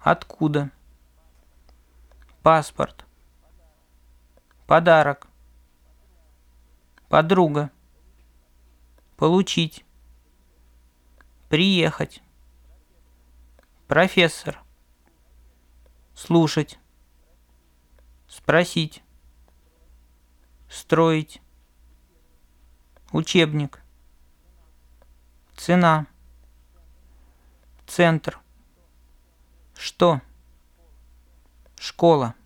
Откуда? Паспорт. Подарок. Подруга. Получить. Приехать. Профессор. Слушать. Спросить. Строить. Учебник. Цена. Центр. Что? Школа.